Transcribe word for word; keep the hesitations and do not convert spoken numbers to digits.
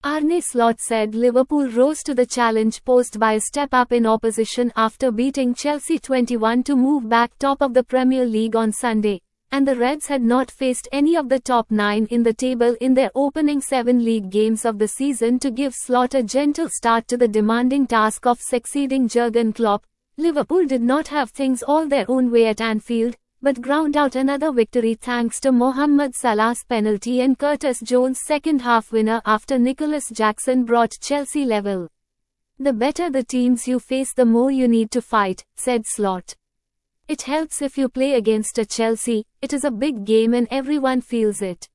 Arne Slot said Liverpool rose to the challenge posed by a step-up in opposition after beating Chelsea twenty-one to move back top of the Premier League on Sunday, and the Reds had not faced any of the top nine in the table in their opening seven league games of the season to give Slot a gentle start to the demanding task of succeeding Jurgen Klopp. Liverpool did not have things all their own way at Anfield, but ground out another victory thanks to Mohamed Salah's penalty and Curtis Jones' second-half winner after Nicholas Jackson brought Chelsea level. "The better the teams you face, the more you need to fight," said Slot. "It helps if you play against a Chelsea. It is a big game and everyone feels it.